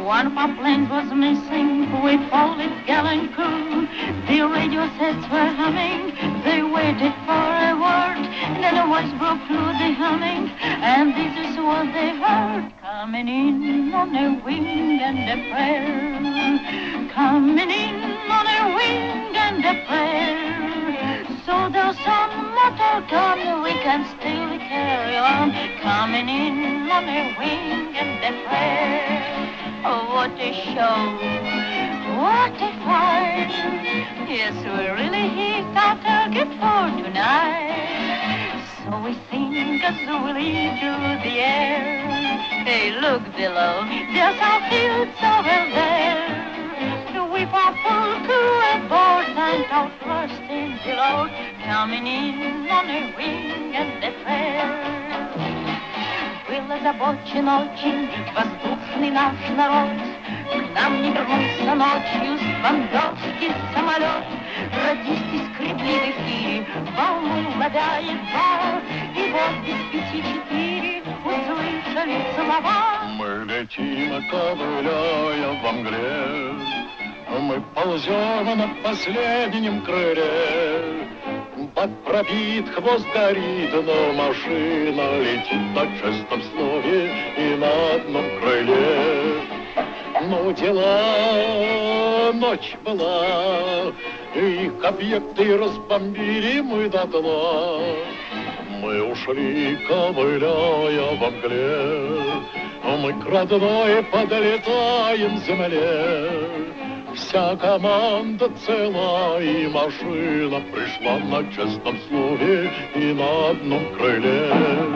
One of our planes was missing, we followed its gallant crew. The radio sets were humming, they waited for a word. And then a voice broke through the humming, and this is what they heard. Coming in on a wing and a prayer. Coming in on a wing and a prayer. So there's some motor gun, we can still carry on. Coming in on a wing and a prayer. Oh, what a show, what a fight. Yes, we really got a gift for tonight. So we sing as we lead through the air. Hey, look below, there's our fields over there. We've our full crew aboard and our first in below. Coming in on a wing and a prayer. Был озабочен очень воздушный наш народ. К нам не вернулся ночью с бомбежки самолет. Радисты скребли в эфире, волну ловя едва. И вот без 5:04 услышали слова. Мы летим, ковыляя во мгле, мы ползем на последнем крыле. Бак пробит, хвост горит, но машина летит на честном слове и на одном крыле. Ну, дела, ночь была, их объекты разбомбили мы до дна. Мы ушли, ковыляя во мгле, мы к родной подлетаем земле. Вся команда цела, и машина пришла на честном слове и на одном крыле.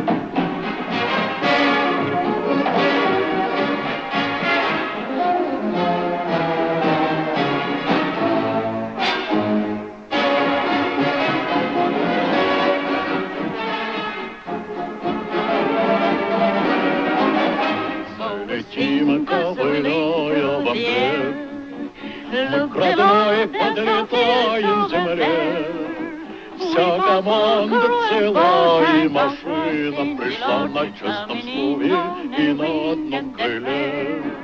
Летим, ковыляя во мгле, мы к родной подлетаем земле. Вся команда цела, и машина пришла на честном слове и на одном крыле.